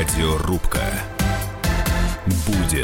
Радиорубка. Будет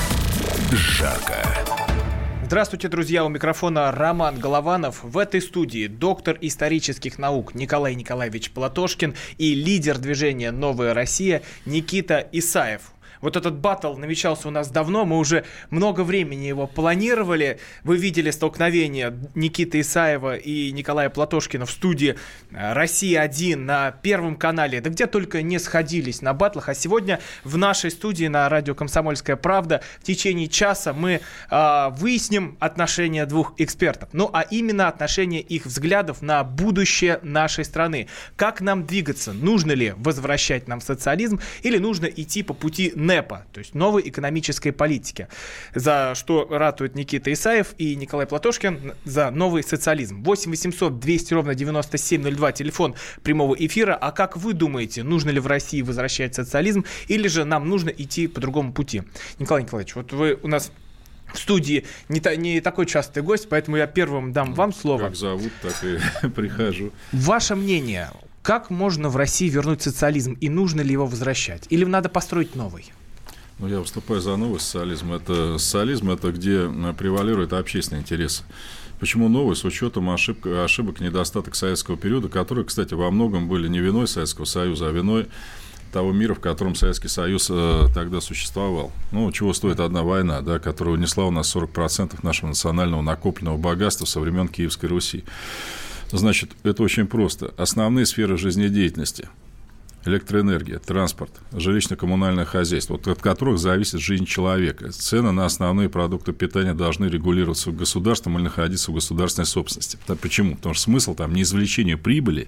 жарко. Здравствуйте, друзья, у микрофона Роман Голованов. В этой студии доктор исторических наук Николай Николаевич Платошкин и лидер движения «Новая Россия» Никита Исаев. Вот этот баттл намечался у нас давно, мы уже много времени его планировали. Вы видели столкновение Никиты Исаева и Николая Платошкина в студии «Россия-1» на Первом канале. Да где только не сходились на баттлах. А сегодня в нашей студии на радио «Комсомольская правда» в течение часа мы выясним отношения двух экспертов. Ну, а именно отношения их взглядов на будущее нашей страны. Как нам двигаться? Нужно ли возвращать нам социализм или нужно идти по пути НЭПа, то есть новой экономической политики, за что ратуют Никита Исаев и Николай Платошкин, за новый социализм. 8 800 200 ровно 9702, телефон прямого эфира. А как вы думаете, нужно ли в России возвращать социализм, или же нам нужно идти по другому пути? Николай Николаевич, вот вы у нас в студии не такой частый гость, поэтому я первым дам вам слово. Как зовут, так и прихожу. Ваше мнение, как можно в России вернуть социализм и нужно ли его возвращать? Или надо построить новый? Ну, я выступаю за новый социализм. Социализм – это где превалируют общественные интересы. Почему новый? С учетом ошибок, недостаток советского периода, которые, кстати, во многом были не виной Советского Союза, а виной того мира, в котором Советский Союз тогда существовал. Ну, чего стоит одна война, да, которая унесла у нас 40% нашего национального накопленного богатства со времен Киевской Руси. Значит, это очень просто. Основные сферы жизнедеятельности – электроэнергия, транспорт, жилищно-коммунальное хозяйство, вот от которых зависит жизнь человека. Цены на основные продукты питания должны регулироваться государством или находиться в государственной собственности. Почему? Потому что смысл там не извлечение прибыли,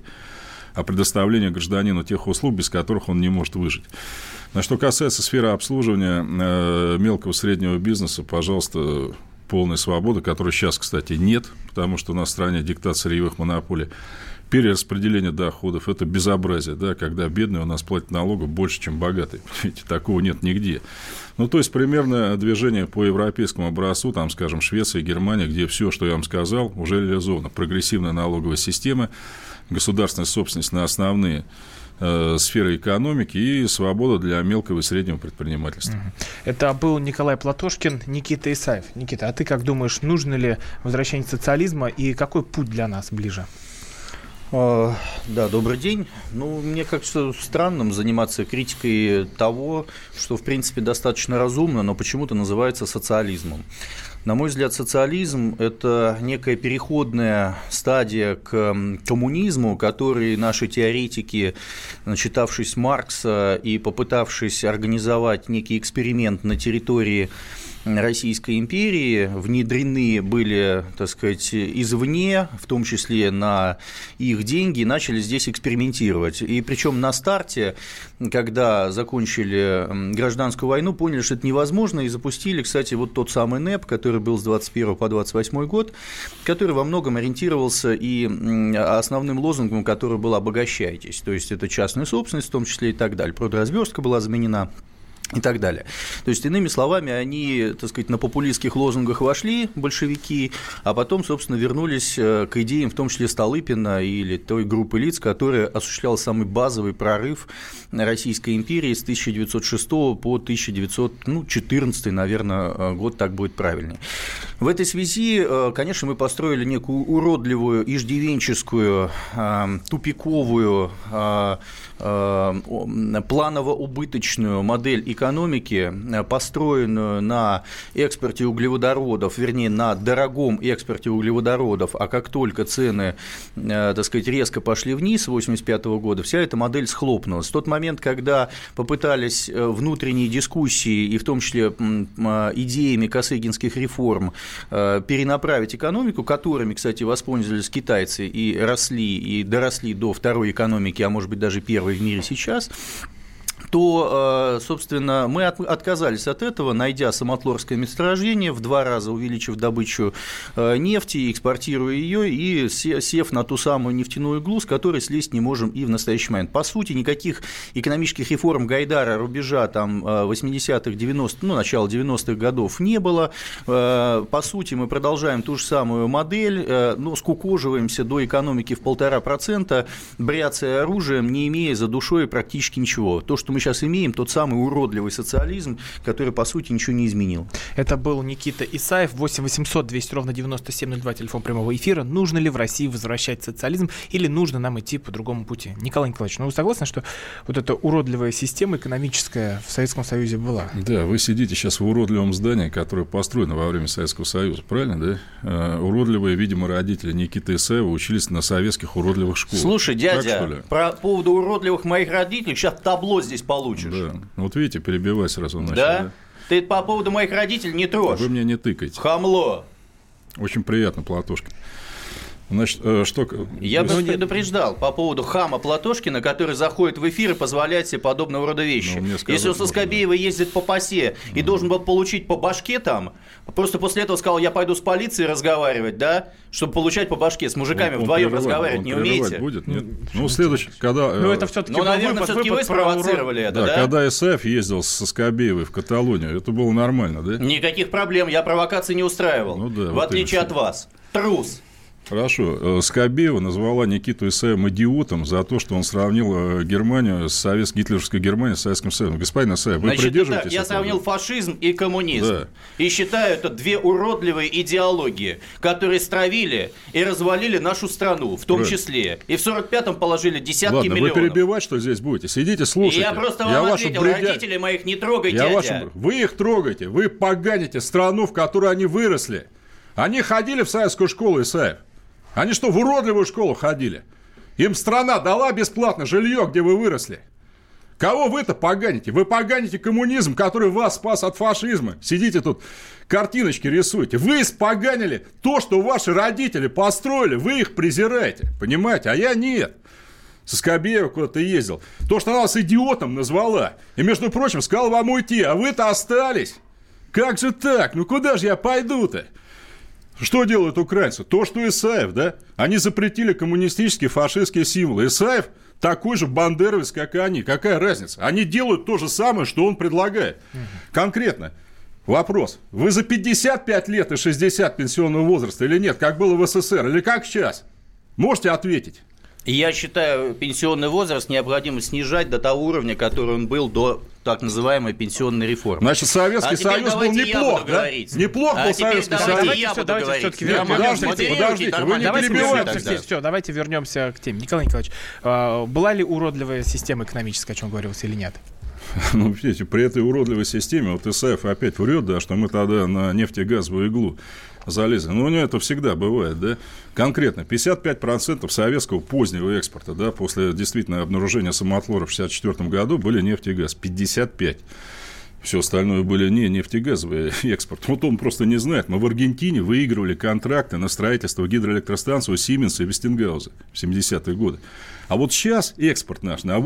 а предоставление гражданину тех услуг, без которых он не может выжить. А что касается сферы обслуживания мелкого и среднего бизнеса, пожалуйста, полная свобода, которой сейчас, кстати, нет, потому что у нас в стране диктат сырьевых монополий. Перераспределение доходов – это безобразие, да, когда бедные у нас платят налогов больше, чем богатые. Понимаете, такого нет нигде. Ну, то есть, примерно движение по европейскому образцу, там, скажем, Швеция и Германия, где все, что я вам сказал, уже реализовано. Прогрессивная налоговая система, государственная собственность на основные сферы экономики и свобода для мелкого и среднего предпринимательства. Это был Николай Платошкин, Никита Исаев. Никита, а ты как думаешь, нужно ли возвращение социализма и какой путь для нас ближе? Да, добрый день. Ну, мне кажется странным заниматься критикой того, что, в принципе, достаточно разумно, но почему-то называется социализмом. На мой взгляд, социализм – это некая переходная стадия к коммунизму, который наши теоретики, начитавшись Маркса и попытавшись организовать некий эксперимент на территории Российской империи, внедрены были, так сказать, извне, в том числе на их деньги, начали здесь экспериментировать. И причем на старте, когда закончили гражданскую войну, поняли, что это невозможно, и запустили, кстати, вот тот самый НЭП, который был с 21 по 28 год, который во многом ориентировался и основным лозунгом, который был «обогащайтесь», то есть это частная собственность, в том числе и так далее. Продразверстка была заменена. И так далее. То есть, иными словами, они, так сказать, на популистских лозунгах вошли, большевики, а потом, собственно, вернулись к идеям, в том числе Столыпина или той группы лиц, которая осуществляла самый базовый прорыв Российской империи с 1906 по 1914, наверное, год, так будет правильнее. В этой связи, конечно, мы построили некую уродливую, иждивенческую, тупиковую, планово-убыточную модель экономики, построенную на экспорте углеводородов, вернее, на дорогом экспорте углеводородов, а как только цены, так сказать, резко пошли вниз с 1985 года, вся эта модель схлопнулась. В тот момент, когда попытались внутренние дискуссии, и в том числе идеями косыгинских реформ, перенаправить экономику, которыми, кстати, воспользовались китайцы и росли, и доросли до второй экономики, а может быть даже первой в мире сейчас, то, собственно, мы отказались от этого, найдя самотлорское месторождение, в 2 раза увеличив добычу нефти, экспортируя ее и сев на ту самую нефтяную иглу, с которой слезть не можем и в настоящий момент. По сути, никаких экономических реформ Гайдара рубежа там 80-х, 90-х, ну, начала 90-х годов не было. По сути, мы продолжаем ту же самую модель, но скукоживаемся до экономики в 1,5%, бряцая оружием, не имея за душой практически ничего. То, что мы сейчас имеем, тот самый уродливый социализм, который, по сути, ничего не изменил. Это был Никита Исаев, 8 800 200 ровно 9702, телефон прямого эфира. Нужно ли в России возвращать социализм или нужно нам идти по другому пути? Николай Николаевич, ну вы согласны, что вот эта уродливая система экономическая в Советском Союзе была? Да, вы сидите сейчас в уродливом здании, которое построено во время Советского Союза, правильно, да? Уродливые, видимо, родители Никиты Исаева учились на советских уродливых школах. Слушай, дядя, по поводу уродливых моих родителей сейчас табло здесь получишь. Да, вот видите, перебивай сразу начал. Да? Ты по поводу моих родителей не трожь. Вы мне не тыкаете. Хамло. Очень приятно, Платошкин. Значит, что... Я бы предупреждал по поводу хама Платошкина, который заходит в эфир и позволяет себе подобного рода вещи. Если он со Скобеева ездит по ПАСЕ и должен был получить по башке там, просто после этого сказал, я пойду с полицией разговаривать, да, чтобы получать по башке. С мужиками вдвоем разговаривать не умеете? Будет? Нет? Ну, следующий, когда... Ну, это все-таки наверное, все-таки вы спровоцировали это, да? Когда Исаев ездил со Скобеевой в Каталонию, это было нормально, да? Никаких проблем, я провокации не устраивал, в отличие от вас. Трус. Хорошо. Скобеева назвала Никиту Исаева идиотом за то, что он сравнил Германию с гитлеровской Германией с Советским Союзом. Господин Исаев, вы придерживаетесь этого? Я сравнил фашизм и коммунизм. Да. И считаю, это две уродливые идеологии, которые стравили и развалили нашу страну, в том числе. И в 45-м положили десятки миллионов. Вы перебивать, что здесь будете? Сидите, слушайте. Я просто вам ответил, родителей моих не трогайте, дядя. Вы их трогаете, вы поганите страну, в которой они выросли. Они ходили в советскую школу, Исаев. Они что, в уродливую школу ходили? Им страна дала бесплатно жилье, где вы выросли. Кого вы-то поганите? Вы поганите коммунизм, который вас спас от фашизма. Сидите тут, картиночки рисуете. Вы испоганили то, что ваши родители построили. Вы их презираете, понимаете? А я нет. Со Скобеева куда-то ездил. То, что она вас идиотом назвала. И, между прочим, сказал вам уйти, а вы-то остались. Как же так? Ну, куда же я пойду-то? Что делают украинцы? То, что Исаев, да? Они запретили коммунистические, фашистские символы. Исаев такой же бандеровец, как и они. Какая разница? Они делают то же самое, что он предлагает. Конкретно. Вопрос. Вы за 55 лет и 60 пенсионного возраста или нет? Как было в СССР? Или как сейчас? Можете ответить? Я считаю, пенсионный возраст необходимо снижать до того уровня, который он был до так называемой пенсионной реформы. Значит, Советский Союз был неплох, да? Неплох был Советский Союз. Давайте все-таки вернемся к теме. Подождите, давайте вернемся к теме. Николай Николаевич, была ли уродливая система экономическая, о чем говорилось, или нет? Ну, видите, при этой уродливой системе, вот Исаев опять врет, да, что мы тогда на нефтегазовую иглу залезли. Но у него это всегда бывает, да. Конкретно 55% советского позднего экспорта, да, после действительно обнаружения самоотворов в 1964 году были нефть и газ. 55%. Все остальное были не нефтегазовый экспорт. Вот он просто не знает. Мы в Аргентине выигрывали контракты на строительство гидроэлектростанции у Сименса и Вестингауза в 70-е годы. А вот сейчас экспорт наш на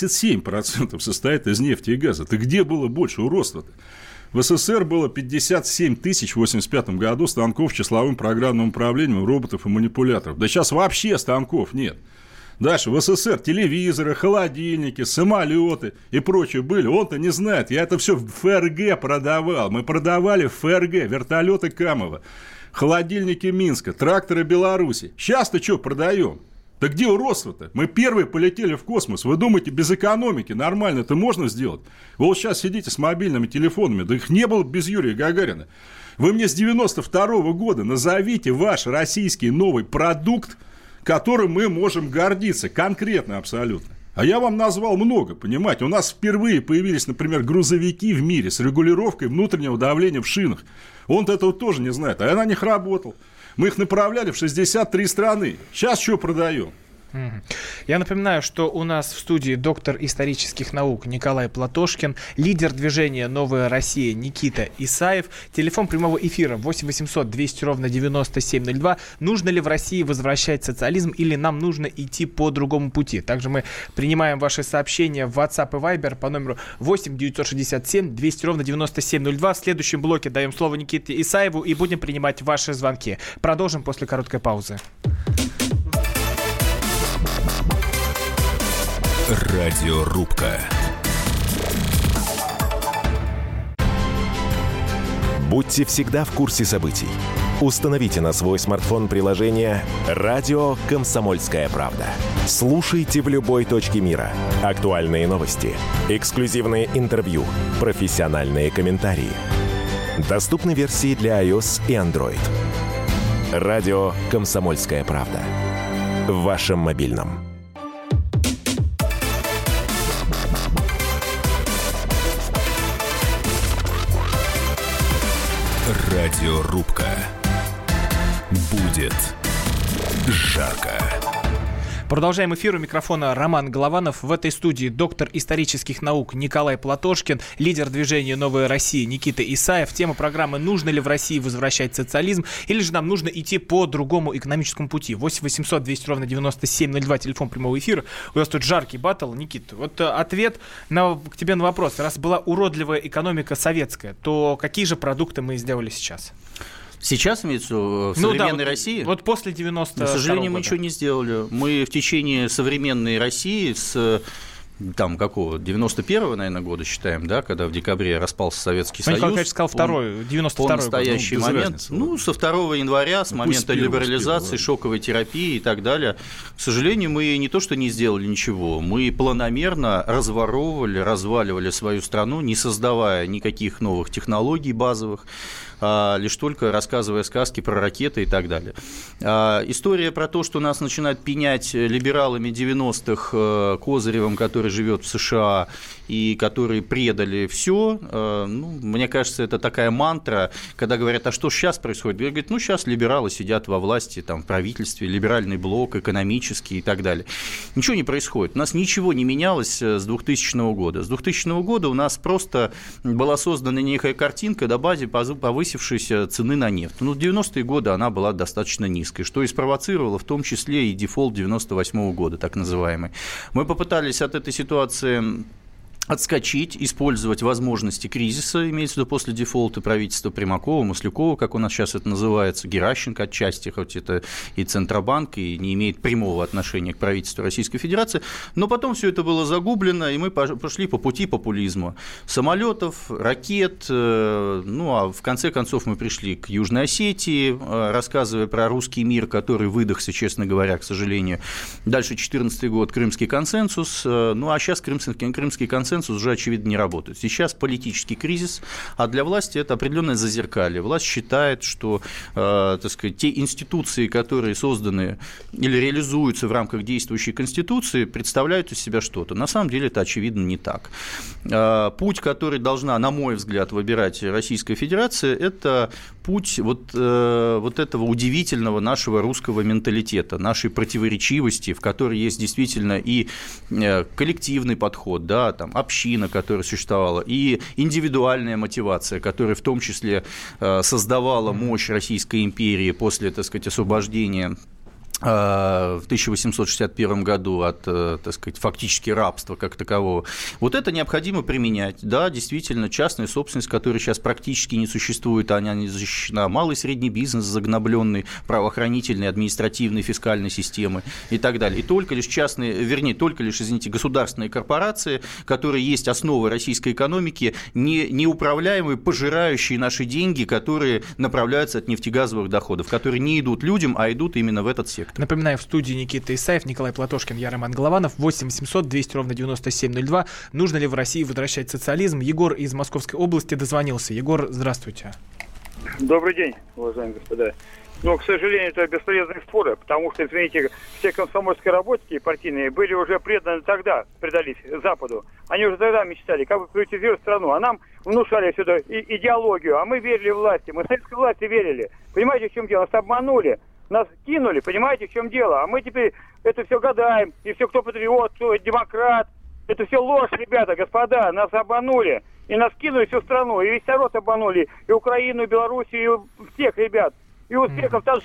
87% состоит из нефти и газа. Так где было больше уродства-то? В СССР было 57 тысяч в 1985 году станков с числовым программным управлением, роботов и манипуляторов. Да сейчас вообще станков нет. Дальше, в СССР телевизоры, холодильники, самолеты и прочее были. Он-то не знает. Я это все в ФРГ продавал. Мы продавали в ФРГ вертолеты Камова, холодильники Минска, тракторы Беларуси. Сейчас-то что продаем? Да где уродство-то? Мы первые полетели в космос. Вы думаете, без экономики нормально это можно сделать? Вы вот сейчас сидите с мобильными телефонами. Да их не было без Юрия Гагарина. Вы мне с 92-го года назовите ваш российский новый продукт, которым мы можем гордиться. Конкретно абсолютно. А я вам назвал много, понимаете. У нас впервые появились, например, грузовики в мире с регулировкой внутреннего давления в шинах. Он-то этого тоже не знает. А я на них работал. Мы их направляли в 63 страны. Сейчас что продаем? Я напоминаю, что у нас в студии доктор исторических наук Николай Платошкин, лидер движения «Новая Россия» Никита Исаев. Телефон прямого эфира 8 800 200 ровно 9702. Нужно ли в России возвращать социализм или нам нужно идти по другому пути? Также мы принимаем ваши сообщения в WhatsApp и Viber по номеру 8 967 200 ровно 9702. В следующем блоке даем слово Никите Исаеву и будем принимать ваши звонки. Продолжим после короткой паузы. Радиорубка. Будьте всегда в курсе событий. Установите на свой смартфон приложение «Радио Комсомольская правда». Слушайте в любой точке мира. Актуальные новости, эксклюзивные интервью, профессиональные комментарии. Доступны версии для iOS и Android. «Радио Комсомольская правда». В вашем мобильном. Радиорубка. Будет жарко. Продолжаем эфир. У микрофона Роман Голованов. В этой студии доктор исторических наук Николай Платошкин, лидер движения «Новая Россия» Никита Исаев. Тема программы: нужно ли в России возвращать социализм, или же нам нужно идти по другому экономическому пути. 8 800 200 ровно 9702, телефон прямого эфира. У нас тут жаркий баттл. Никит, вот ответ к тебе на вопрос. Раз была уродливая экономика советская, то какие же продукты мы сделали сейчас? Сейчас, имеется в современной России? Вот после 90-го года. К сожалению, мы ничего не сделали. Мы в течение современной России с 91-го, наверное, года считаем, да, когда в декабре распался Советский Союз. Николай Ильич сказал 92-й по настоящий момент, с 2 января, с момента либерализации, шоковой терапии и так далее. К сожалению, мы не то что не сделали ничего, мы планомерно разворовывали, разваливали свою страну, не создавая никаких новых технологий базовых, лишь только рассказывая сказки про ракеты и так далее. История про то, что нас начинают пенять либералами 90-х, Козыревым, который живет в США, и которые предали все, мне кажется, это такая мантра, когда говорят: а что сейчас происходит? Говорят: сейчас либералы сидят во власти, в правительстве, либеральный блок, экономический и так далее. Ничего не происходит. У нас ничего не менялось с 2000 года. С 2000 года у нас просто была создана некая картинка на базе повысившейся цены на нефть. В 90-е годы она была достаточно низкой, что и спровоцировало в том числе и дефолт 98 года, так называемый. Мы попытались от этой ситуации отскочить, использовать возможности кризиса, имеется в виду после дефолта правительства Примакова, Маслякова, как у нас сейчас это называется, Геращенко отчасти, хоть это и Центробанк, и не имеет прямого отношения к правительству Российской Федерации, но потом все это было загублено, и мы пошли по пути популизма. Самолетов, ракет, а в конце концов мы пришли к Южной Осетии, рассказывая про русский мир, который выдохся, честно говоря, к сожалению. Дальше 2014 год, Крымский консенсус, а сейчас Крымский консенсус уже, очевидно, не работает. Сейчас политический кризис, а для власти это определенное зазеркалье. Власть считает, что, те институции, которые созданы или реализуются в рамках действующей Конституции, представляют из себя что-то. На самом деле это, очевидно, не так. Путь, который должна, на мой взгляд, выбирать Российская Федерация, это путь вот этого удивительного нашего русского менталитета, нашей противоречивости, в которой есть действительно и коллективный подход, община, которая существовала, и индивидуальная мотивация, которая в том числе создавала мощь Российской империи после, освобождения в 1861 году от, фактически рабства как такового. Вот это необходимо применять. Да, действительно, частная собственность, которая сейчас практически не существует, она не защищена. Малый и средний бизнес, загнобленный правоохранительной, административной, фискальной системы и так далее. И только лишь государственные корпорации, которые есть основой российской экономики, неуправляемые, пожирающие наши деньги, которые направляются от нефтегазовых доходов, которые не идут людям, а идут именно в этот сектор. Напоминаю, в студии Никита Исаев, Николай Платошкин, я Роман Голованов. 8 800 200 ровно 9702. Нужно ли в России возвращать социализм? Егор из Московской области дозвонился. Егор, здравствуйте. Добрый день, уважаемые господа. К сожалению, это бесполезные споры, потому что, извините, все комсомольские работники партийные были уже предались Западу. Они уже тогда мечтали, как бы приватизировать страну, а нам внушали сюда идеологию, а мы верили власти, мы советской власти верили. Понимаете, в чем дело? Нас обманули. Нас кинули, понимаете, в чем дело? А мы теперь это все гадаем, и все, кто патриот, кто демократ. Это все ложь, ребята, господа, нас обманули. И нас кинули всю страну, и весь народ обманули, и Украину, и Белоруссию, и всех ребят. И узбеков, таджиков,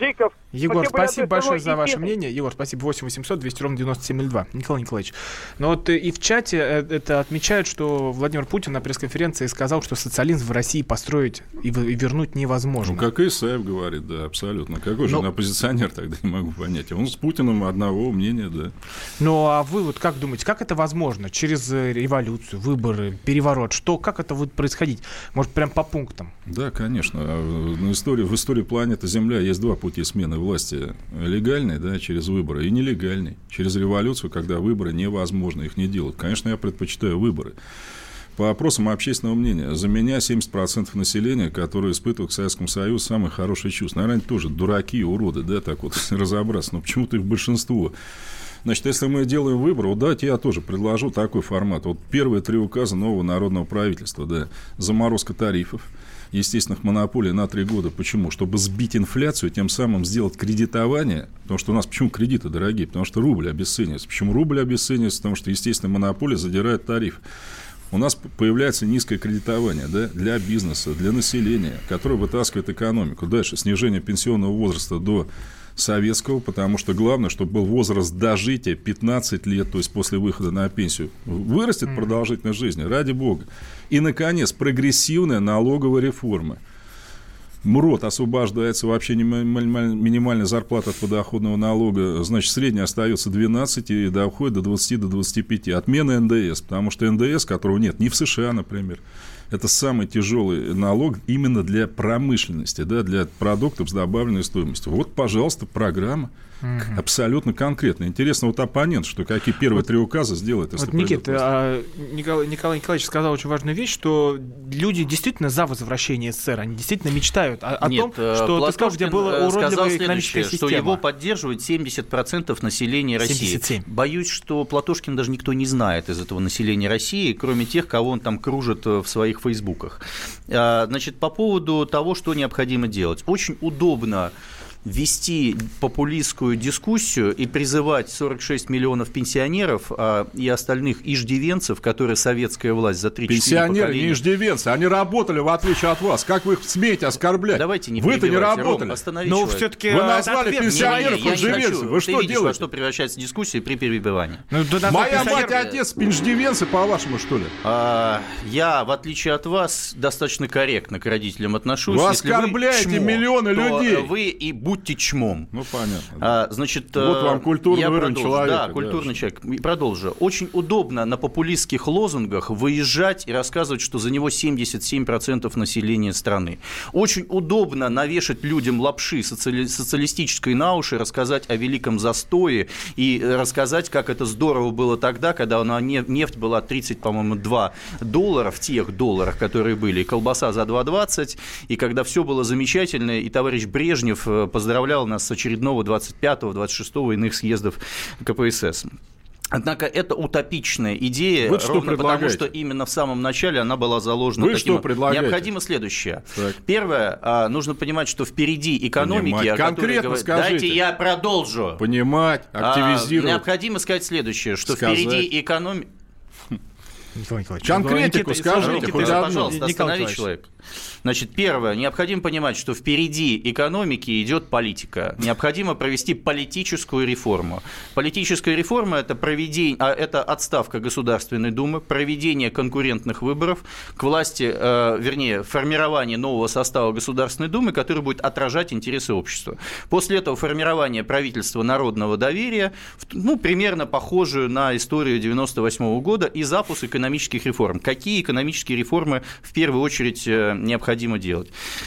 Егор, спасибо большое за ваше мнение. Егор, спасибо. 8 800 200 ровно 9702. Николай Николаевич. Но вот и в чате это отмечают, что Владимир Путин на пресс-конференции сказал, что социализм в России построить и вернуть невозможно. Ну, как и Исаев говорит, да, абсолютно. Какой же он оппозиционер, тогда не могу понять. Он с Путиным одного мнения, да. Ну, а вы вот как думаете, как это возможно? Через революцию, выборы, переворот? Как это будет происходить? Может, прям по пунктам? Да, конечно. В истории планеты Земля есть два пути смены власти. Легальный, да, через выборы, и нелегальный. Через революцию, когда выборы невозможно, их не делают. Конечно, я предпочитаю выборы. По опросам общественного мнения, за меня 70% населения, которые испытывают к Советскому Союзу самые хорошие чувства. Наверное, они тоже дураки, уроды, да, так вот разобраться. Но почему-то их большинство. Значит, если мы делаем выбор, вот давайте я тоже предложу такой формат. Вот первые 3 указа нового народного правительства, да, заморозка тарифов, естественных монополий на 3 года. Почему? Чтобы сбить инфляцию, тем самым сделать кредитование. Потому что у нас почему кредиты дорогие? Потому что рубль обесценивается. Почему рубль обесценивается? Потому что естественные монополии задирают тариф. У нас появляется низкое кредитование, да, для бизнеса, для населения, которое вытаскивает экономику. Дальше снижение пенсионного возраста до советского, потому что главное, чтобы был возраст дожития 15 лет, то есть после выхода на пенсию. Вырастет продолжительность жизни, ради бога. И, наконец, прогрессивная налоговая реформа. МРОТ освобождается, вообще минимальная зарплата от подоходного налога, значит, средняя остается 12 и доходит до 20, до 25. Отмена НДС, потому что НДС, которого нет ни в США, например, это самый тяжелый налог именно для промышленности, да, для продуктов с добавленной стоимостью. Вот, пожалуйста, программа. Абсолютно конкретно. Интересно, вот оппонент, что какие первые 3 указа сделает, если Никита, Николай Николаевич сказал очень важную вещь, что люди действительно за возвращение СССР, они действительно мечтают о том, что ты сказал, где была уродливая экономическая система. Что его поддерживает 70% населения России. 77. Боюсь, что Платошкин даже никто не знает из этого населения России, кроме тех, кого он там кружит в своих фейсбуках. Значит, по поводу того, что необходимо делать. Очень удобно вести популистскую дискуссию и призывать 46 миллионов пенсионеров и остальных иждивенцев, которые советская власть за 3-4 поколения... Пенсионеры не иждивенцы, они работали, в отличие от вас. Как вы их смеете оскорблять? Давайте не Вы-то не работали. Ром, но все-таки вы назвали пенсионеров иждивенцами. Вы что видишь, делаете? во что превращается дискуссия при перебивании. Моя мать и отец иждивенцы, по-вашему, что ли? Я, в отличие от вас, достаточно корректно к родителям отношусь. Вы оскорбляете миллионы людей. Вы и будьте чмом. Ну, понятно. Значит, вот вам культурный уровень человека. Да, культурный человек. Продолжу. Очень удобно на популистских лозунгах выезжать и рассказывать, что за него 77% населения страны. Очень удобно навешать людям лапши социалистической на уши, рассказать о великом застое и рассказать, как это здорово было тогда, когда нефть была 30, по-моему, $2 в тех долларах, которые были, и колбаса за 2,20, и когда все было замечательно, и товарищ Брежнев поздравлял нас с очередного 25-го, 26-го иных съездов КПСС. Однако это утопичная идея, ровно потому что именно в самом начале она была заложена. Вы что предлагаете? Необходимо следующее. Так. Первое, нужно понимать, что впереди экономики, о которой говорят... Дайте я продолжу. Понимать, активизировать. Необходимо сказать следующее, что впереди экономики... Николай Николаевич, конкретику скажите, пожалуйста, останови человека. Значит, первое, необходимо понимать, что впереди экономики идет политика. Необходимо провести политическую реформу. Политическая реформа – это отставка Государственной Думы, проведение конкурентных выборов к власти, формирование нового состава Государственной Думы, который будет отражать интересы общества. После этого формирование правительства народного доверия, примерно похожую на историю 1998 года, и запуск экономических реформ. Какие экономические реформы в первую очередь необходимо делать?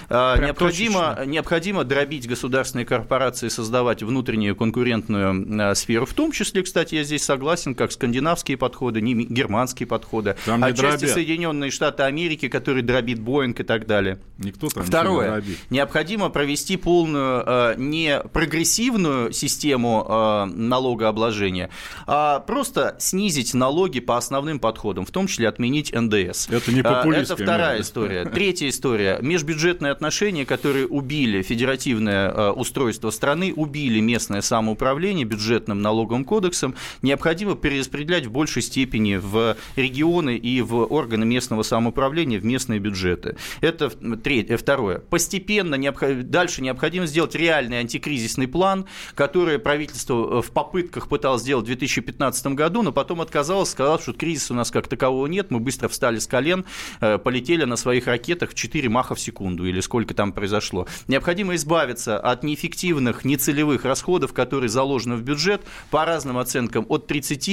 Необходимо дробить государственные корпорации, создавать внутреннюю конкурентную сферу. В том числе, кстати, я здесь согласен, как скандинавские подходы, не германские подходы, отчасти Соединенные Штаты Америки, которые дробит Боинг и так далее. Никто там Второе. Не дробит. Необходимо провести полную не прогрессивную систему налогообложения, а просто снизить налоги по основным подходам. в том числе отменить НДС. Это не популистская Это вторая мера. история. Третья история. Межбюджетные отношения, которые убили федеративное устройство страны, убили местное самоуправление бюджетным налоговым кодексом, необходимо перераспределять в большей степени в регионы и в органы местного самоуправления, в местные бюджеты. Это второе. Постепенно дальше необходимо сделать реальный антикризисный план, который правительство в попытках пыталось сделать в 2015 году, но потом отказалось, сказав, что кризиса у нас как такового нет, мы быстро встали с колен, полетели на своих ракетах в 4 маха в секунду, или сколько там произошло. Необходимо избавиться от неэффективных, нецелевых расходов, которые заложены в бюджет, по разным оценкам, от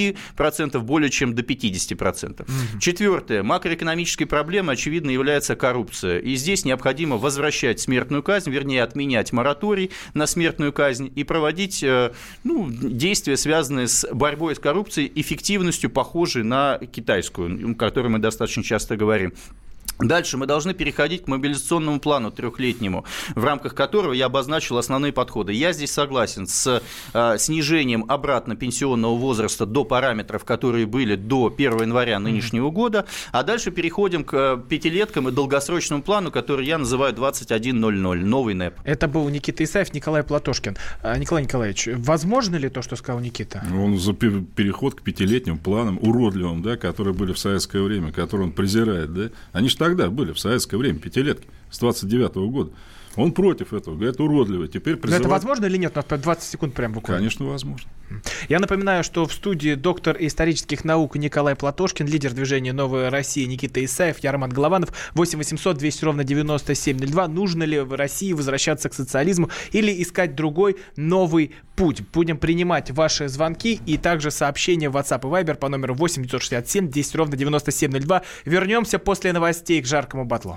30% более чем до 50%. Четвертое. Макроэкономической проблемой, очевидно, является коррупция. И здесь необходимо возвращать смертную казнь, вернее, отменять мораторий на смертную казнь и проводить действия, связанные с борьбой с коррупцией, эффективностью, похожей на китайскую, о которой мы достаточно часто говорим. Дальше мы должны переходить к мобилизационному плану трехлетнему, в рамках которого я обозначил основные подходы. Я здесь согласен с снижением обратно пенсионного возраста до параметров, которые были до 1 января нынешнего года, а дальше переходим к пятилеткам и долгосрочному плану, который я называю 21.00, новый НЭП. Это был Никита Исаев, Николай Платошкин. Николай Николаевич, возможно ли то, что сказал Никита? Он за переход к пятилетним планам, уродливым, да, которые были в советское время, которые он презирает, да, они же тогда были в советское время, пятилетки, с 29-го года. Он против этого, говорит, уродливо. Теперь призывает... Но это возможно или нет? У нас 20 секунд прям буквально. Конечно, возможно. Я напоминаю, что в студии доктор исторических наук Николай Платошкин, лидер движения «Новая Россия» Никита Исаев, я Роман Голованов. 8 800 200 ровно 9702. Нужно ли в России возвращаться к социализму или искать другой новый путь? Будем принимать ваши звонки и также сообщения в WhatsApp и Viber по номеру 8 967 200 ровно 9702. Вернемся после новостей к жаркому батлу.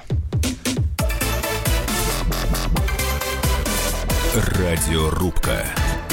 Радиорубка.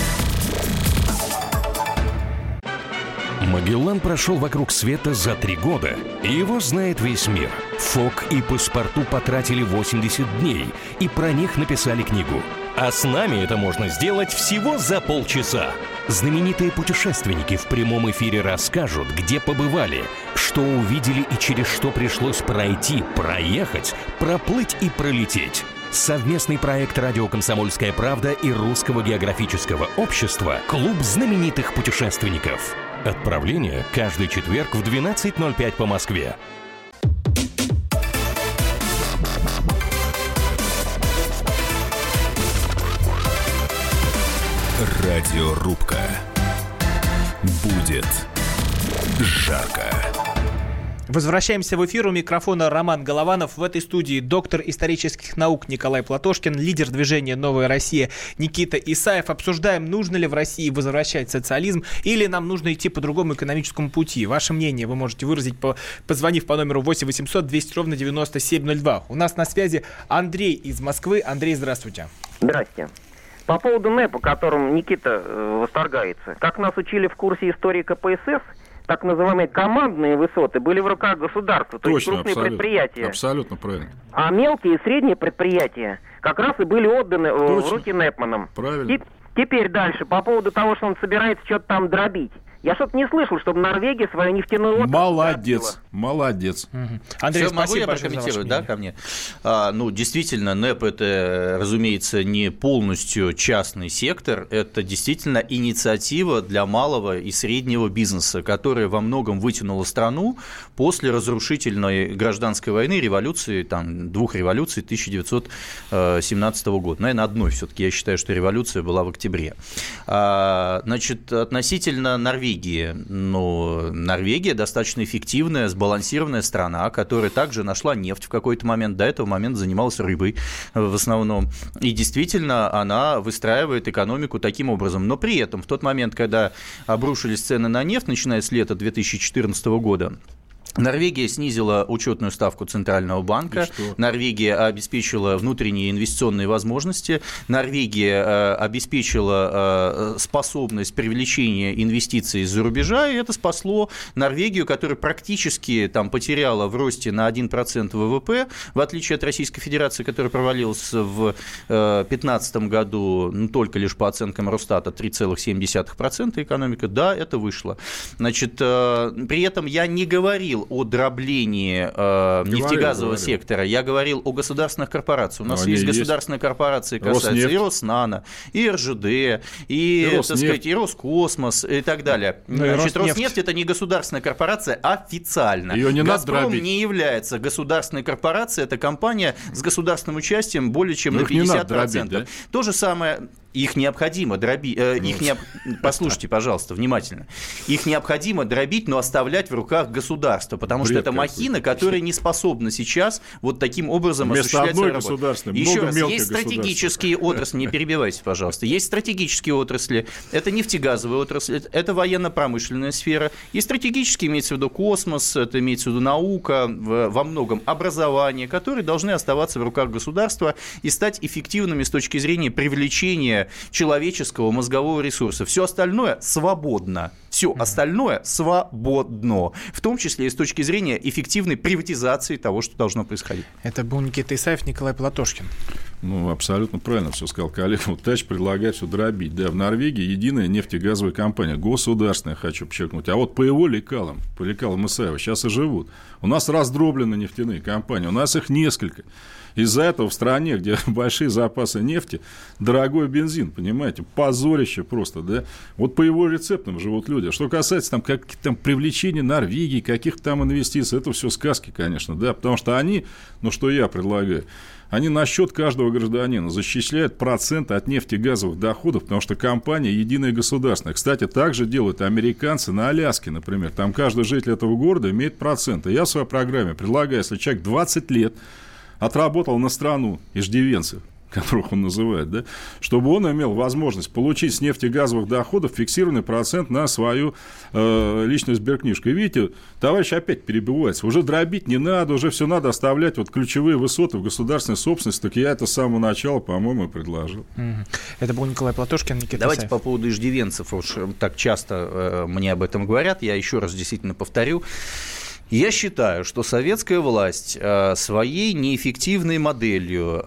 Магеллан прошел вокруг света за 3 года, и его знает весь мир. Фок и Паспарту потратили 80 дней, и про них написали книгу. А с нами это можно сделать всего за полчаса. Знаменитые путешественники в прямом эфире расскажут, где побывали, что увидели и через что пришлось пройти, проехать, проплыть и пролететь. Совместный проект «Радио Комсомольская правда» и Русского географического общества «Клуб знаменитых путешественников». Отправление каждый четверг в 12:05 по Москве. Радиорубка. Будет жарко. Возвращаемся в эфир. У микрофона Роман Голованов. В этой студии доктор исторических наук Николай Платошкин, лидер движения «Новая Россия» Никита Исаев. Обсуждаем, нужно ли в России возвращать социализм или нам нужно идти по другому экономическому пути. Ваше мнение вы можете выразить, позвонив по номеру 8 800 200 ровно 9702. У нас на связи Андрей из Москвы. Андрей, здравствуйте. Здрасте. По поводу НЭПа, которым Никита восторгается. Как нас учили в курсе истории КПСС, так называемые командные высоты были в руках государства, то есть крупные предприятия. Абсолютно правильно. А мелкие и средние предприятия как раз и были отданы в руки НЭПманам. Правильно. Теперь дальше, по поводу того, что он собирается что-то там дробить. Я что-то не слышал, чтобы Норвегия свою нефтяную отрасль... Молодец. Андрей, все, могу я прокомментировать, да, ко мне? Действительно, НЭП – это, разумеется, не полностью частный сектор, это действительно инициатива для малого и среднего бизнеса, которая во многом вытянула страну после разрушительной гражданской войны, революции, двух революций 1917 года. Наверное, одной все-таки, я считаю, что революция была в октябре. Относительно Норвегии. Норвегия достаточно эффективная, сбалансированная страна, которая также нашла нефть в какой-то момент, до этого момента занималась рыбой в основном. И действительно, она выстраивает экономику таким образом. Но при этом, в тот момент, когда обрушились цены на нефть, начиная с лета 2014 года, Норвегия снизила учетную ставку Центрального банка, Норвегия обеспечила внутренние инвестиционные возможности, Норвегия обеспечила способность привлечения инвестиций из-за рубежа, и это спасло Норвегию, которая практически потеряла в росте на 1% ВВП, в отличие от Российской Федерации, которая провалилась в 2015 году только лишь по оценкам Росстата 3,7% экономика. Да, это вышло. При этом я не говорил говорил о дроблении нефтегазового сектора, я говорил о государственных корпорациях. У нас есть государственные корпорации, касаются и Роснано, и РЖД, и, так сказать, и Роскосмос, и так далее. Значит, Роснефть – это не государственная корпорация официально. Ее не «Газпром» надо дробить. не является государственной корпорацией, это компания с государственным участием более чем на 50%. Дробить, да? То же самое... Их необходимо дробить. Послушайте, пожалуйста, внимательно. Их необходимо дробить, но оставлять в руках государства, потому что это махина, которая не способна сейчас вот таким образом осуществлять свою работу. Еще раз, есть стратегические отрасли, не перебивайте, пожалуйста. Есть стратегические отрасли, это нефтегазовая отрасль, это военно-промышленная сфера. Есть стратегические, имеется в виду космос, это имеется в виду наука, во многом образование, которые должны оставаться в руках государства и стать эффективными с точки зрения привлечения человеческого мозгового ресурса. Все остальное свободно. Все остальное свободно. В том числе и с точки зрения эффективной приватизации того, что должно происходить. Это был Никита Исаев, Николай Платошкин. Ну, абсолютно правильно все сказал коллега. Вот Тач предлагает все дробить. Да, в Норвегии единая нефтегазовая компания. Государственная, хочу подчеркнуть. А вот по его лекалам, по лекалам Исаева, сейчас и живут. У нас раздроблены нефтяные компании. У нас их несколько. Из-за этого в стране, где большие запасы нефти, дорогой бензин, понимаете, позорище просто, да. Вот по его рецептам живут люди. Что касается там, там привлечения Норвегии, каких-то там инвестиций, это все сказки, конечно, да, потому что они, ну, что я предлагаю, они на счет каждого гражданина зачисляют проценты от нефтегазовых доходов, потому что компания единая государственная. Кстати, так же делают американцы на Аляске, например. Там каждый житель этого города имеет проценты. Я в своей программе предлагаю, если человек 20 лет отработал на страну иждивенцев, которых он называет, да, чтобы он имел возможность получить с нефтегазовых доходов фиксированный процент на свою личную сберкнижку. И видите, товарищ опять перебивается. Уже дробить не надо, уже все надо оставлять вот ключевые высоты в государственной собственности. Так я это с самого начала, по-моему, и предложил. Это был Николай Платошкин, Никита Давайте Исаев. По поводу иждивенцев. Уж так часто мне об этом говорят. Я еще раз действительно повторю. Я считаю, что советская власть своей неэффективной моделью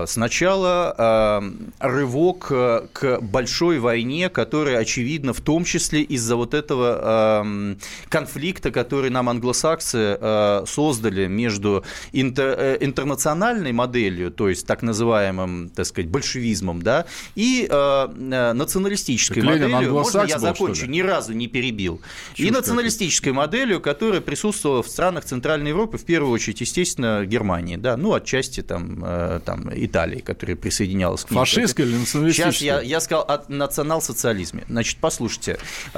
сначала рывок к большой войне, который, очевидно, в том числе из-за вот этого конфликта, который нам англосаксы создали между интернациональной моделью, то есть так называемым, так сказать, большевизмом, да, и националистической моделью, можно я закончу, ни разу не перебил, и националистической моделью, которая присутствовала в странах Центральной Европы, в первую очередь, естественно, Германии, да, ну, отчасти там Италии, которая присоединялась к ней. Фашистская или националистическая? Сейчас я сказал о национал-социализме. Значит, послушайте,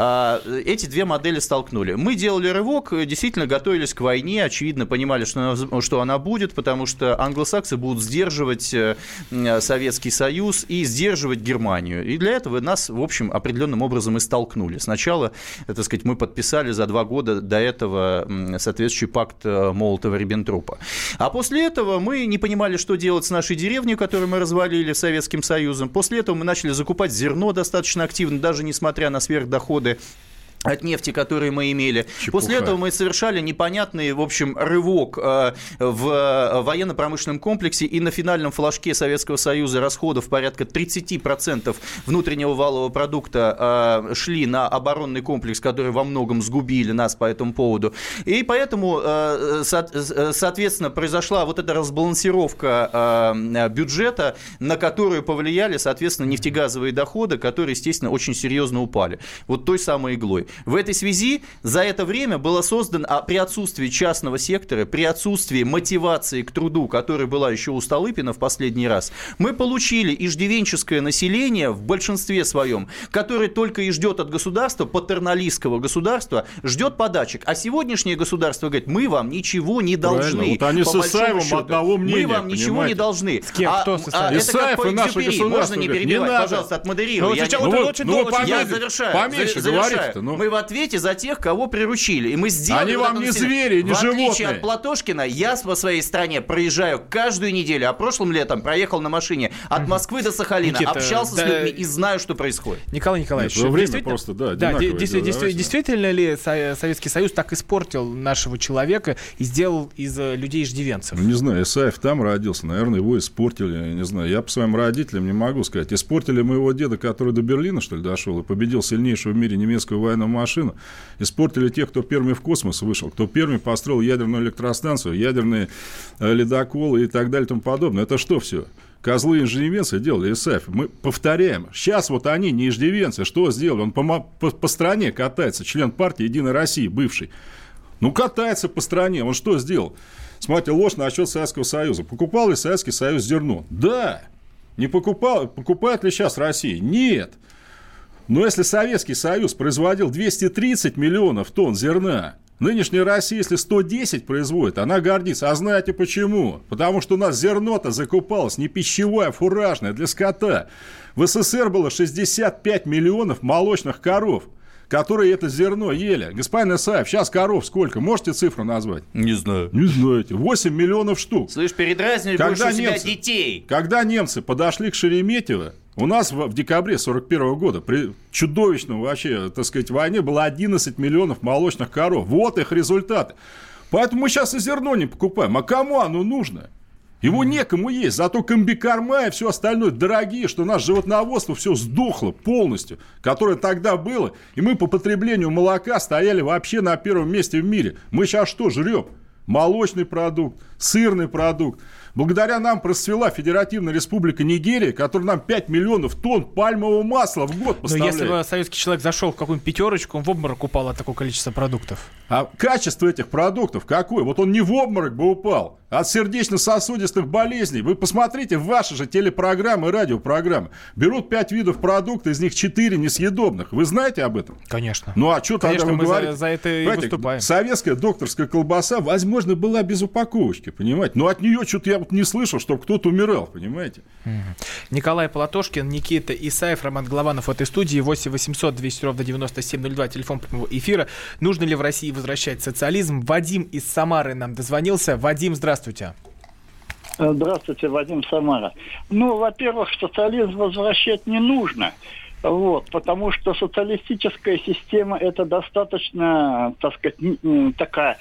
эти две модели столкнули. Мы делали рывок, действительно готовились к войне, очевидно, понимали, что она будет, потому что англосаксы будут сдерживать Советский Союз и сдерживать Германию. И для этого нас, в общем, определенным образом и столкнули. Сначала, так сказать, мы подписали за 2 года до этого соответствующий пакт Молотова-Риббентропа. А после этого мы не понимали, что делать с нашей деревней, которую мы развалили Советским Союзом. После этого мы начали закупать зерно достаточно активно, даже несмотря на сверхдоходы от нефти, которые мы имели. Чепуха. После этого мы совершали непонятный, в общем, рывок в военно-промышленном комплексе, и на финальном флажке Советского Союза расходов порядка 30% внутреннего валового продукта шли на оборонный комплекс, который во многом сгубили нас по этому поводу. И поэтому, соответственно, произошла вот эта разбалансировка бюджета, на которую повлияли, соответственно, нефтегазовые доходы, которые, естественно, очень серьезно упали. Вот той самой иглой. В этой связи за это время было создано, при отсутствии частного сектора, при отсутствии мотивации к труду, которая была еще у Столыпина в последний раз, мы получили иждивенческое население в большинстве своем, которое только и ждет от государства, патерналистского государства, ждет подачек. А сегодняшнее государство говорит, мы вам ничего не должны. Вот они с Исаевым одного мнения, мы вам ничего не должны. С кем? Кто с Исаевым? Исаев и наше государство. Можно не перебивать, не пожалуйста, отмодерируй. Я завершаю. Мы в ответе за тех, кого приручили. И мы сделали. Они вам не звери, не животные. В отличие от Платошкина, я по своей стране проезжаю каждую неделю, а прошлым летом проехал на машине от Москвы до Сахалина, Никита, общался с людьми и знаю, что происходит. Николай Николаевич, действительно ли Советский Союз так испортил нашего человека и сделал из людей иждивенцев? Не знаю, Исаев там родился, наверное, его испортили, я не знаю. Я по своим родителям не могу сказать. Испортили моего деда, который до Берлина, что ли, дошел и победил сильнейшего в мире немецкого военного машину, испортили тех, кто первыми в космос вышел, кто первыми построил ядерную электростанцию, ядерные ледоколы и так далее и тому подобное. Это что все? Козлы иждивенцы делали, Исаев. Мы повторяем. Сейчас вот они, не иждивенцы, что сделали? Он по стране катается, член партии «Единой России», бывший. Ну, катается по стране. Он что сделал? Смотрите, ложь насчет Советского Союза. Покупал ли Советский Союз зерно? Да. Не покупал. Покупает ли сейчас Россия? Нет. Но если Советский Союз производил 230 миллионов тонн зерна, нынешняя Россия, если 110 производит, она гордится. А знаете почему? Потому что у нас зерно-то закупалось не пищевое, а фуражное для скота. В СССР было 65 миллионов молочных коров, которые это зерно ели. Господин Исаев, сейчас коров сколько? Можете цифру назвать? Не знаю. Не знаете. 8 миллионов штук. Слышь, передразнивай больше у себя детей. Когда немцы подошли к Шереметьево, у нас в декабре 1941 года при чудовищном вообще, так сказать, войне было 11 миллионов молочных коров. Вот их результаты. Поэтому мы сейчас и зерно не покупаем. А кому оно нужно? Его некому есть, зато комбикорма и все остальное дорогие, что наше животноводство все сдохло полностью, которое тогда было. И мы по потреблению молока стояли вообще на первом месте в мире. Мы сейчас что жрем? Молочный продукт, сырный продукт. Благодаря нам процвела Федеративная Республика Нигерия, которая нам 5 миллионов тонн пальмового масла в год поставляет. Но если бы советский человек зашел в какую-нибудь пятерочку, он в обморок упал от такого количества продуктов. А качество этих продуктов какое? Вот он не в обморок бы упал, а от сердечно-сосудистых болезней. Вы посмотрите в ваши же телепрограммы и радиопрограммы. Берут 5 видов продуктов, из них 4 несъедобных. Вы знаете об этом? Конечно. Ну а что тогда вы говорите? За это и выступаем. Советская докторская колбаса, возможно, была без упаковочки, понимаете? Но от нее что-то я не слышал, чтобы кто-то умирал, понимаете? Николай Платошкин, Никита Исаев, Роман Голованов в этой студии. 8 800 200 ровно 9702, телефон прямого эфира. Нужно ли в России возвращать социализм? Вадим из Самары нам дозвонился. Вадим, здравствуйте. Здравствуйте, Вадим, Самара. Ну, во-первых, социализм возвращать не нужно. Вот, потому что социалистическая система – это достаточно, так сказать, такая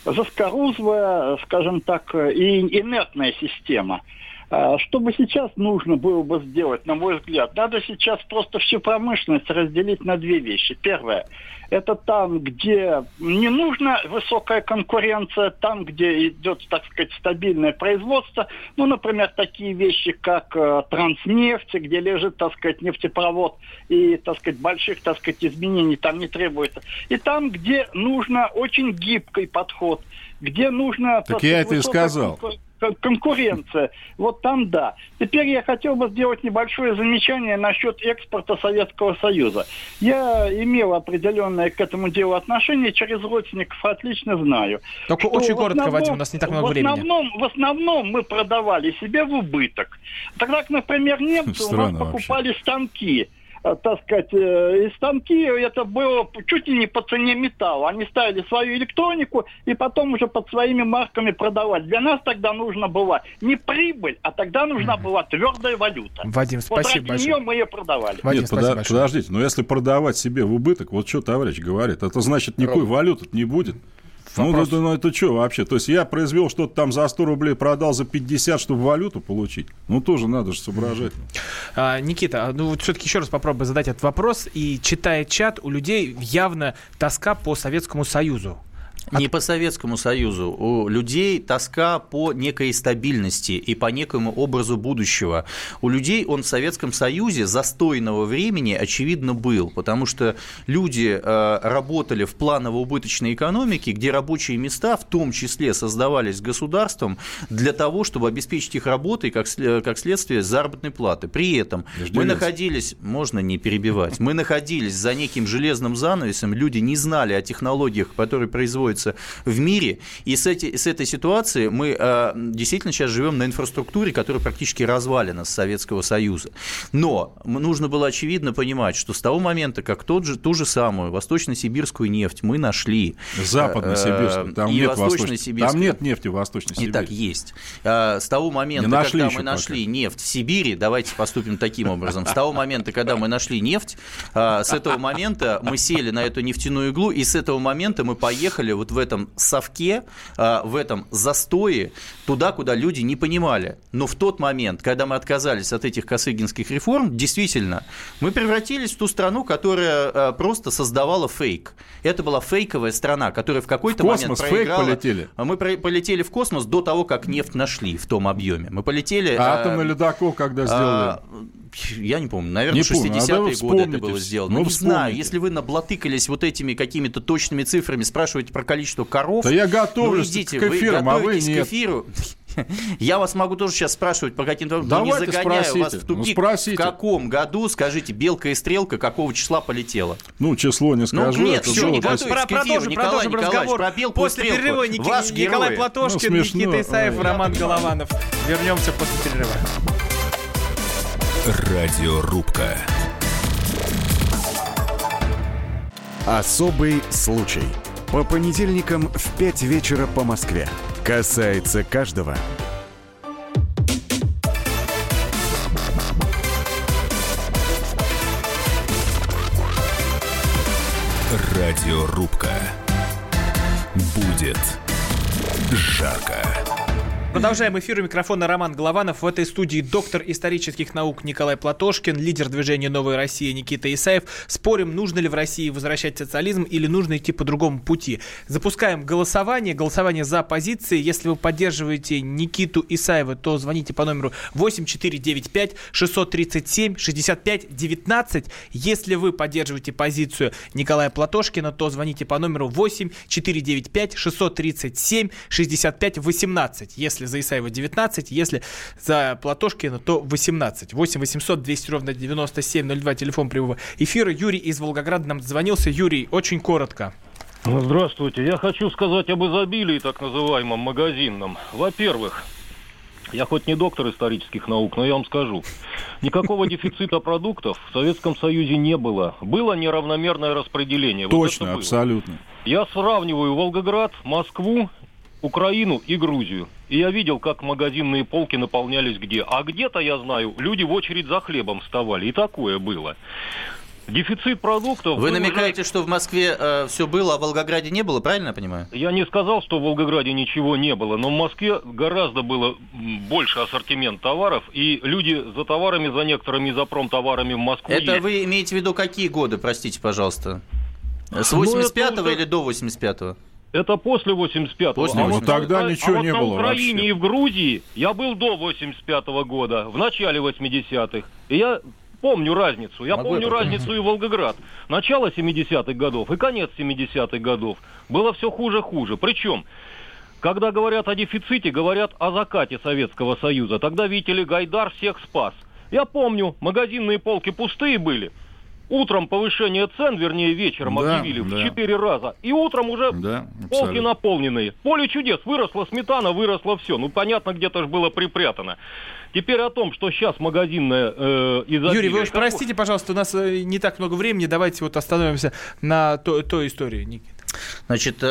заскорузлая, скажем так, и инертная система. Что бы сейчас нужно было бы сделать, на мой взгляд? Надо сейчас просто всю промышленность разделить на две вещи. Первое – это там, где не нужна высокая конкуренция, там, где идет, так сказать, стабильное производство. Ну, например, такие вещи, как Транснефть, где лежит, так сказать, нефтепровод, и, так сказать, больших, так сказать, изменений там не требуется. И там, где нужно очень гибкий подход, где нужно... Так я это и сказал. Конкуренция. Вот там да. Теперь я хотел бы сделать небольшое замечание насчет экспорта Советского Союза. Я имел определенное к этому делу отношение, через родственников отлично знаю. Только очень коротко, Вадим, у нас не так много времени. В основном мы продавали себе в убыток. Тогда, например, немцы у нас покупали станки. Так сказать, и станки, это было чуть ли не по цене металла. Они ставили свою электронику и потом уже под своими марками продавать. Для нас тогда нужна была не прибыль, а тогда нужна была твердая валюта. Вадим, спасибо большое. Вот ради нее мы ее продавали. Вадим, нет, подождите, но если продавать себе в убыток, вот что товарищ говорит, это значит никакой валюты не будет. Ну, это что вообще? То есть я произвел что-то там за 100 рублей, продал за 50, чтобы валюту получить? Ну, тоже надо же соображать. Никита, ну вот все-таки еще раз попробую задать этот вопрос. И читая чат, у людей явно тоска по Советскому Союзу. Не по Советскому Союзу. У людей тоска по некой стабильности и по некому образу будущего. У людей он в Советском Союзе застойного времени, очевидно, был, потому что люди работали в планово-убыточной экономике, где рабочие места, в том числе, создавались государством для того, чтобы обеспечить их работой, как следствие, заработной платы. При этом мы находились, можно не перебивать, мы находились за неким железным занавесом, люди не знали о технологиях, которые производятся в мире, и с этой ситуации мы действительно сейчас живем на инфраструктуре, которая практически развалена с Советского Союза. Но нужно было очевидно понимать, что с того момента, как ту же самую восточно-сибирскую нефть мы нашли... Западно-сибирскую, там нет нефти в Восточной Сибири. Итак, есть. С того момента, когда мы нашли нефть в Сибири, давайте поступим таким образом, с того момента, когда мы нашли нефть, с этого момента мы сели на эту нефтяную иглу, и с этого момента мы поехали вот в этом совке, в этом застое, туда, куда люди не понимали. Но в тот момент, когда мы отказались от этих косыгинских реформ, действительно, мы превратились в ту страну, которая просто создавала фейк. Это была фейковая страна, которая в какой-то момент проиграла. Полетели. Мы полетели в космос до того, как нефть нашли в том объеме. Мы полетели... Атомный ледокол когда сделали? Я не помню, наверное, в 60-е годы это было сделано. Не знаю, если вы наблатыкались вот этими какими-то точными цифрами, спрашиваете про количество коров... Да я готовлюсь к эфиру, а вы нет. К эфиру. Я вас могу тоже сейчас спрашивать по каким-то... Но не загоняю вас в тупик. В каком году, скажите, белка и стрелка какого числа полетела? Ну, число не скажу. Ну, нет, все, не готовьтесь к эфиру, Николай Николаевич, про белку и стрелку. После перерыва Николай Платошкин, Никита Исаев, Роман Голованов. Вернемся после перерыва. Радиорубка. Особый случай. По понедельникам в 5 вечера по Москве. Касается каждого. Радиорубка. Будет жарко. Продолжаем эфир. У микрофона Роман Голованов. В этой студии доктор исторических наук Николай Платошкин, лидер движения «Новая Россия» Никита Исаев. Спорим, нужно ли в России возвращать социализм или нужно идти по другому пути. Запускаем голосование. Голосование за позиции. Если вы поддерживаете Никиту Исаева, то звоните по номеру 8495-637-65-19. Если вы поддерживаете позицию Николая Платошкина, то звоните по номеру 8495-637-65-18. Если за Исаева 19, если за Платошкина, то 18. 8 800 200 ровно 9702, телефон прямого эфира. Юрий из Волгограда нам дозвонился. Юрий, очень коротко. Здравствуйте. Я хочу сказать об изобилии, так называемом, магазинном. Во-первых, я хоть не доктор исторических наук, но я вам скажу. Никакого дефицита продуктов в Советском Союзе не было. Было неравномерное распределение. Точно, вот абсолютно. Я сравниваю Волгоград, Москву, Украину и Грузию. И я видел, как магазинные полки наполнялись где. А где-то, я знаю, люди в очередь за хлебом вставали. И такое было. Дефицит продуктов... Вы намекаете, что в Москве все было, а в Волгограде не было, правильно я понимаю? Я не сказал, что в Волгограде ничего не было, но в Москве гораздо было больше ассортимент товаров, и люди за товарами, за некоторыми промтоварами в Москву Это ездят. Вы имеете в виду какие годы, простите, пожалуйста? С 85-го или до 85-го? Это после 85-го. После, вот тогда ничего не было. На Украине вообще. И в Грузии я был до 85-го года, в начале 80-х. И я помню разницу. Я помню разницу и Волгоград. Начало 70-х годов и конец 70-х годов. Было все хуже-хуже. Причем, когда говорят о дефиците, говорят о закате Советского Союза. Тогда, видите ли, Гайдар всех спас. Я помню, магазинные полки пустые были. Утром повышение цен, вернее вечером объявили в 4 раза. И утром уже полки наполненные. Поле чудес. Выросла сметана, выросло все. Ну, понятно, где-то же было припрятано. Теперь о том, что сейчас магазинное изобилие... Юрий, вы уж простите, пожалуйста, у нас не так много времени. Давайте вот остановимся на той истории, Никита. Значит,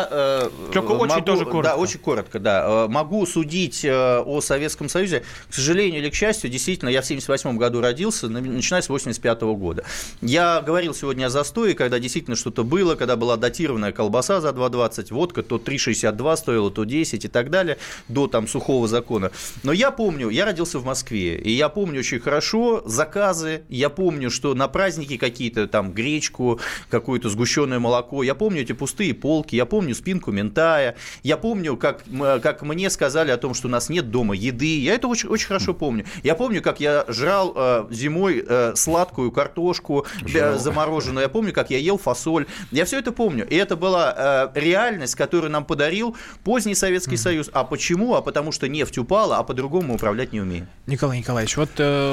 я только очень могу, тоже коротко. Да, очень коротко, да. Могу судить о Советском Союзе. К сожалению или к счастью, действительно, я в 1978 году родился, начиная с 1985 года. Я говорил сегодня о застое, когда действительно что-то было, когда была датированная колбаса за 2,20, водка то 3,62 стоила, то 10 и так далее, до там сухого закона. Но я помню, я родился в Москве, и я помню очень хорошо заказы, я помню, что на праздники какие-то там гречку, какое-то сгущенное молоко, я помню эти пустые полки, я помню спинку Минтая, я помню, как мне сказали о том, что у нас нет дома еды, я это очень, очень хорошо помню. Я помню, как я жрал зимой сладкую картошку замороженную, я помню, как я ел фасоль, я все это помню. И это была реальность, которую нам подарил поздний Советский Союз. А почему? А потому что нефть упала, а по-другому управлять не умеем. Николай Николаевич, вот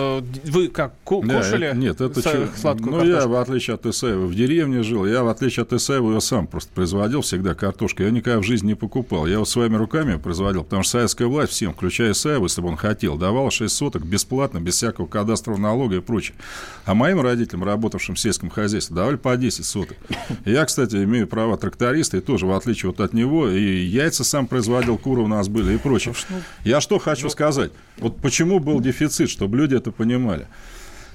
вы как, кушали сладкую картошку? Я, в отличие от Исаева, в деревне жил, я, в отличие от Исаева, ее сам просто производил всегда картошку. Я никогда в жизни не покупал. Я вот своими руками производил, потому что советская власть всем, включая Исаева, если бы он хотел, давала 6 соток бесплатно, без всякого кадастрового налога и прочее. А моим родителям, работавшим в сельском хозяйстве, давали по 10 соток. Я, кстати, имею права тракториста, и тоже, в отличие вот от него, и яйца сам производил, куры у нас были и прочее. Я что хочу сказать? Вот почему был дефицит, чтобы люди это понимали.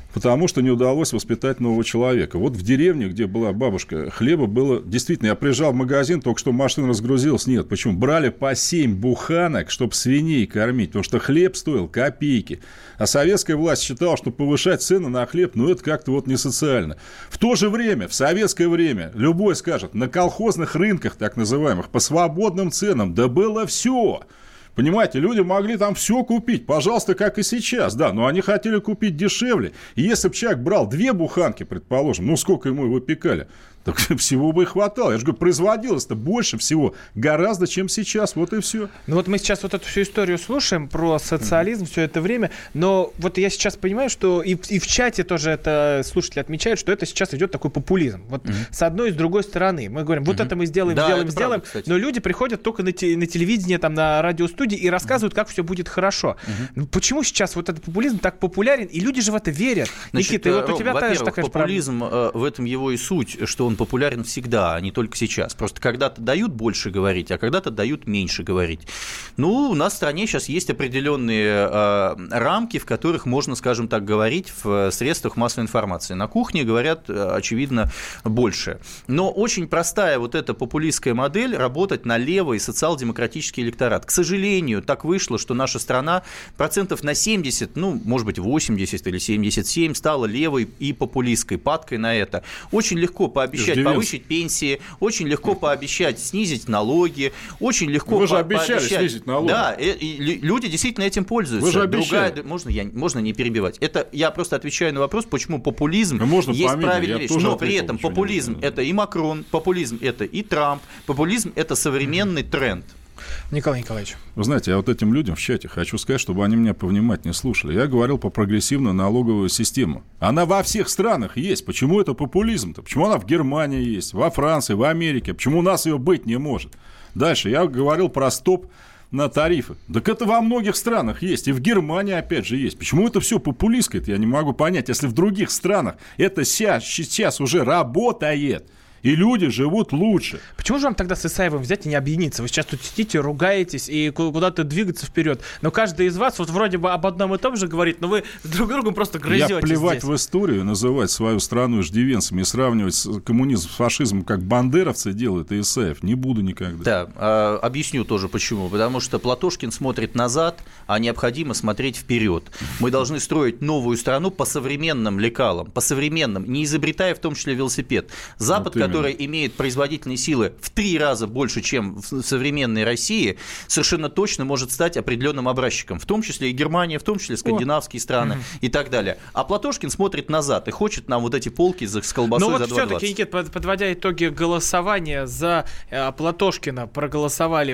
Потому что не удалось воспитать нового человека. Вот в деревне, где была бабушка, хлеба было... Действительно, я приезжал в магазин, только что машина разгрузилась. Нет, почему? Брали по 7 буханок, чтобы свиней кормить, потому что хлеб стоил копейки. А советская власть считала, что повышать цены на хлеб, ну, это как-то вот не социально. В то же время, в советское время, любой скажет, на колхозных рынках, так называемых, по свободным ценам, да было все. Понимаете, люди могли там все купить, пожалуйста, как и сейчас, да, но они хотели купить дешевле. И если бы человек брал 2 буханки, предположим, ну, сколько ему выпекали, так всего бы и хватало. Я же говорю, производилось-то больше всего, гораздо, чем сейчас, вот и все. Ну вот мы сейчас вот эту всю историю слушаем про социализм все это время, но вот я сейчас понимаю, что и в чате тоже это слушатели отмечают, что это сейчас идет такой популизм. Вот с одной и с другой стороны. Мы говорим, вот это мы сделаем, да, сделаем, но люди приходят только на телевидение, там, на радиостудии и рассказывают, как все будет хорошо. Почему сейчас вот этот популизм так популярен, и люди же в это верят? Значит, Никита, вот у тебя такая же популизм, в этом его и суть, что он популярен всегда, а не только сейчас. Просто когда-то дают больше говорить, а когда-то дают меньше говорить. Ну, у нас в стране сейчас есть определенные рамки, в которых можно, скажем так, говорить в средствах массовой информации. На кухне говорят, очевидно, больше. Но очень простая вот эта популистская модель работать на левый социал-демократический электорат. К сожалению, так вышло, что наша страна процентов на 70, ну, может быть, 80 или 77 стала левой и популистской, падкой на это. Очень легко пообещать повысить пенсии, очень легко пообещать снизить налоги, очень легко Вы же обещали снизить налоги. Да, и люди действительно этим пользуются. Вы же обещали. Можно не перебивать. Это я просто отвечаю на вопрос, почему популизм есть фамилию, правильная вещь. Но при этом популизм – это и Макрон, популизм – это и Трамп, популизм – это современный тренд. Николай Николаевич. Вы знаете, я вот этим людям в чате хочу сказать, чтобы они меня повнимательнее слушали. Я говорил про прогрессивную налоговую систему. Она во всех странах есть. Почему это популизм-то? Почему она в Германии есть, во Франции, в Америке? Почему у нас ее быть не может? Дальше я говорил про стоп на тарифы. Так это во многих странах есть. И в Германии, опять же, есть. Почему это все популистское-то, я не могу понять. Если в других странах это сейчас уже работает, и люди живут лучше. Почему же вам тогда с Исаевым взять и не объединиться? Вы сейчас тут сидите, ругаетесь и куда-то двигаться вперед. Но каждый из вас вот вроде бы об одном и том же говорит, но вы с друг другом просто грызетесь. Я плевать здесь в историю, называть свою страну иждивенцами и сравнивать коммунизм с фашизмом, как бандеровцы делают, и Исаев, не буду никогда. Да, объясню тоже почему. Потому что Платошкин смотрит назад, а необходимо смотреть вперед. Мы должны строить новую страну по современным лекалам, по современным, не изобретая в том числе велосипед. Запад, который имеет производительные силы в 3 раза больше, чем в современной России, совершенно точно может стать определенным образчиком, в том числе и Германия, в том числе скандинавские страны и так далее. А Платошкин смотрит назад и хочет нам вот эти полки с колбасой за 2,20. Но вот все-таки, Никит, подводя итоги голосования, за Платошкина проголосовали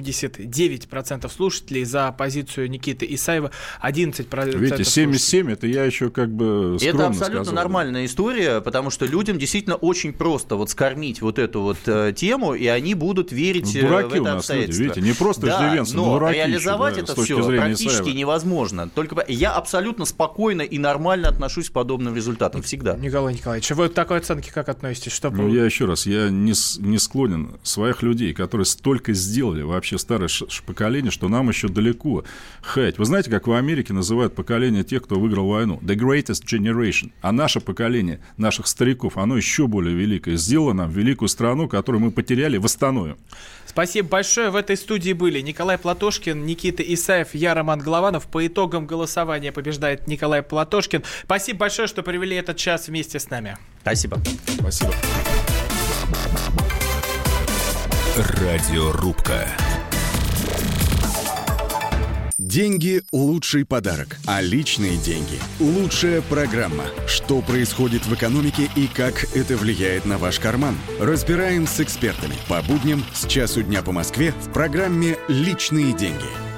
89% слушателей, за позицию Никиты Исаева 11%. Видите, 77 это я еще как бы скромно сказал. Это абсолютно нормальная история, потому что людям действительно очень просто вот скормить вот эту вот тему, и они будут верить в это обстоятельство. Люди, видите, не просто иждивенцы, но дураки. Реализовать еще, это все практически невозможно. Только я абсолютно спокойно и нормально отношусь к подобным результатам. Всегда. Николай Николаевич, вы к такой оценке как относитесь? Я еще раз, я не склонен своих людей, которые столько сделали, вообще старое поколение, что нам еще далеко хаять. Вы знаете, как в Америке называют поколение тех, кто выиграл войну? The greatest generation. А наше поколение, наших стариков, оно еще более великое. Сделало нам великую страну, которую мы потеряли, восстановим. Спасибо большое. В этой студии были Николай Платошкин, Никита Исаев, я Роман Голованов. По итогам голосования побеждает Николай Платошкин. Спасибо большое, что провели этот час вместе с нами. Спасибо. Спасибо. Радиорубка. Деньги – лучший подарок, а личные деньги – лучшая программа. Что происходит в экономике и как это влияет на ваш карман? Разбираем с экспертами. По будням с часу дня по Москве в программе «Личные деньги».